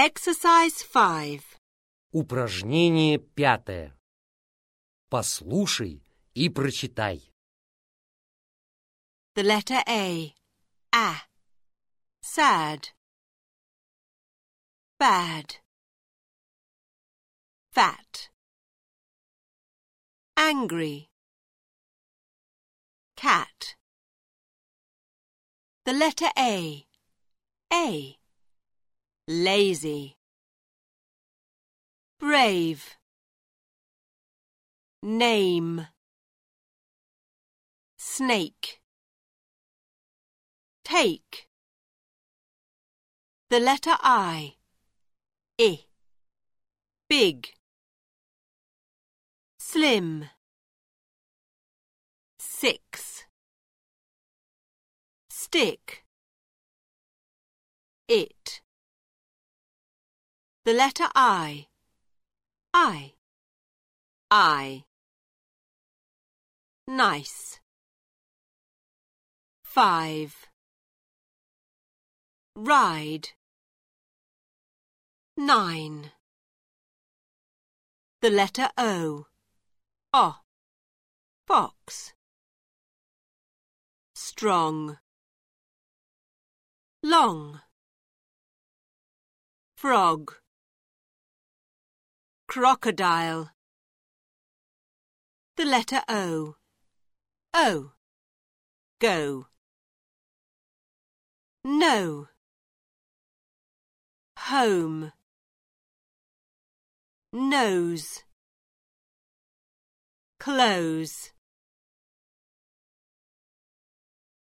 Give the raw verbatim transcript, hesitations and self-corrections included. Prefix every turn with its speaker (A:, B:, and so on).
A: Exercise five.
B: Упражнение пятое. Послушай и прочитай.
A: The letter A. A. Sad. Bad. Fat. Angry. Cat. The letter A. A. Lazy. Brave. Name. Snake. Take. The letter I. I. Big. Slim. Six. Stick. It. The letter I. I. I. Nice. Five. Ride. Nine. The letter O. O. Fox. Strong. Long. Frog. Crocodile. The letter O. O. Go. No. Home. Nose. Close.